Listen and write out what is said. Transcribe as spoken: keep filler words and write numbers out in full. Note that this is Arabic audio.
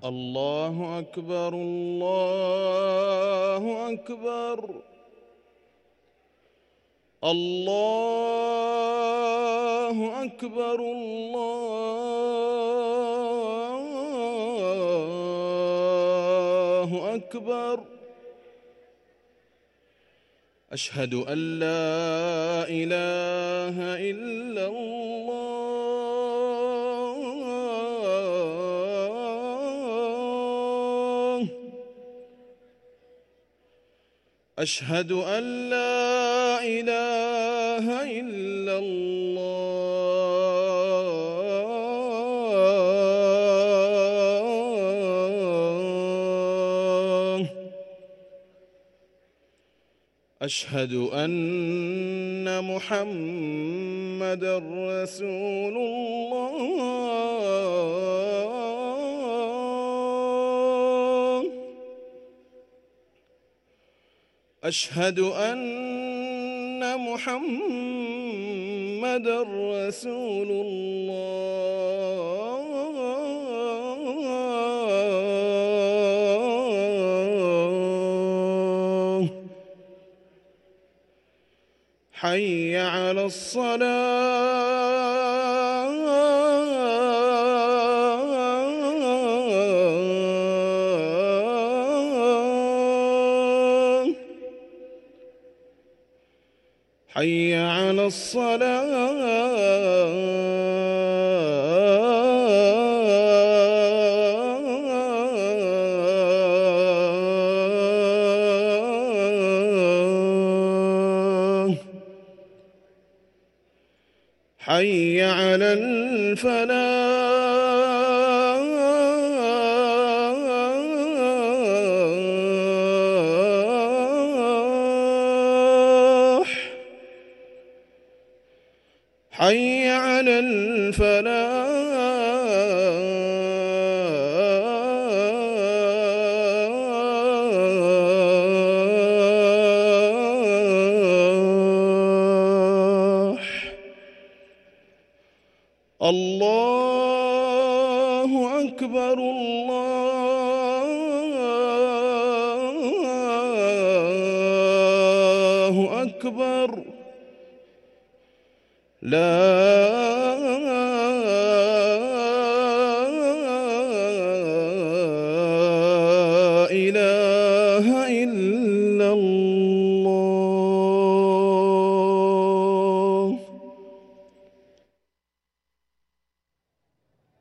الله أكبر الله أكبر الله أكبر الله أكبر. أشهد أن لا إله إلا الله. أشهد أن لا إله إلا الله. أشهد أن محمدًا رسول الله. أشهد أن محمدًا رسول الله. حي على الصلاة. حي على الصلاة. حي على الفلاح. حي على الفلاح. الله أكبر الله أكبر. لا